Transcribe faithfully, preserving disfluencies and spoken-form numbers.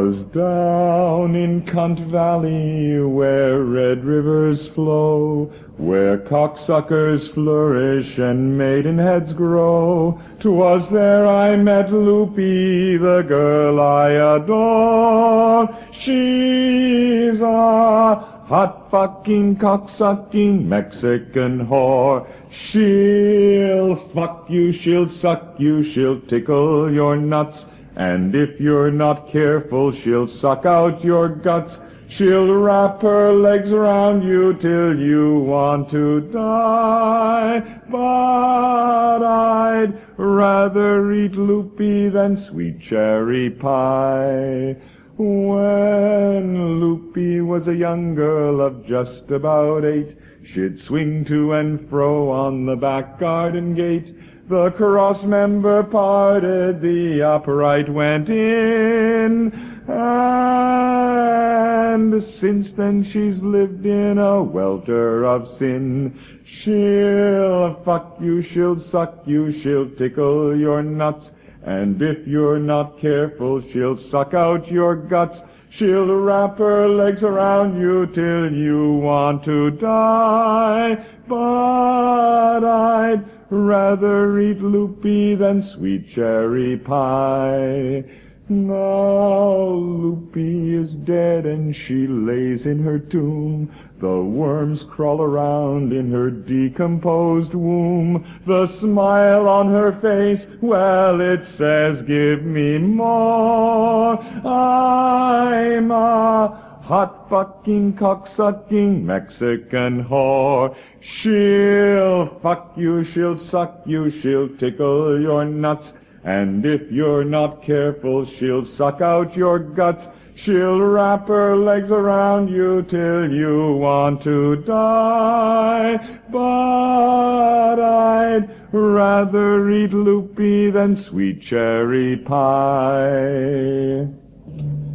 'Twas down in Cunt Valley where red rivers flow, where cocksuckers flourish and maidenheads grow. 'Twas there I met Loopy, the girl I adore. She's a hot fucking cocksucking Mexican whore. She'll fuck you, she'll suck you, she'll tickle your nuts, and if you're not careful, she'll suck out your guts. She'll wrap her legs around you till you want to die. But I'd rather eat Loopy than sweet cherry pie. When Loopy was a young girl of just about eight, she'd swing to and fro on the back garden gate. The cross member parted, the upright went in, and since then she's lived in a welter of sin. She'll fuck you, she'll suck you, she'll tickle your nuts, and if you're not careful, she'll suck out your guts. She'll wrap her legs around you till you want to die. But I'd rather eat Loopy than sweet cherry pie. Now Loopy is dead and she lays in her tomb. The worms crawl around in her decomposed womb. The smile on her face, well, it says, give me more. I'm a hot fucking cocksucking Mexican whore. She'll fuck you, she'll suck you, she'll tickle your nuts, and if you're not careful, she'll suck out your guts. She'll wrap her legs around you till you want to die. But I'd rather eat Loopy than sweet cherry pie.